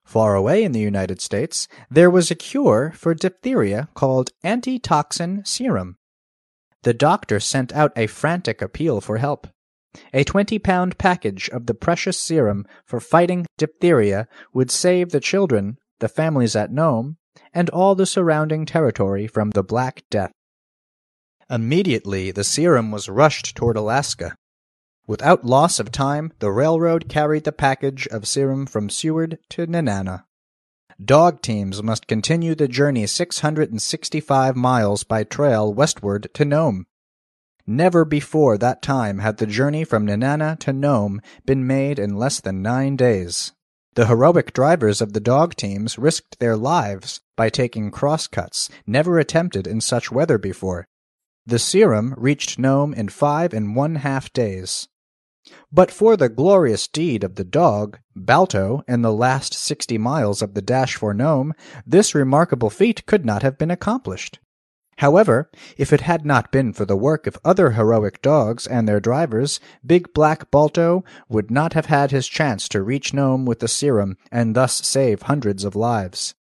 Far away in the United States, there was a cure for diphtheria called antitoxin serum. The doctor sent out a frantic appeal for help. A 20-pound package of the precious serum for fighting diphtheria would save the children, the families at Nome, and all the surrounding territory from the Black Death. Immediately the serum was rushed toward Alaska. Without loss of time, the railroad carried the package of serum from Seward to Nenana. Dog teams must continue the journey 665 miles by trail westward to Nome. Never before that time had the journey from Nenana to Nome been made in less than 9 days. The heroic drivers of the dog teams risked their lives by taking crosscuts never attempted in such weather before. The serum reached Nome in 5½ days. But for the glorious deed of the dog, Balto, in the last 60 miles of the dash for Nome, this remarkable feat could not have been accomplished. However, if it had not been for the work of other heroic dogs and their drivers, Big Black Balto would not have had his chance to reach Nome with the serum and thus save hundreds of lives.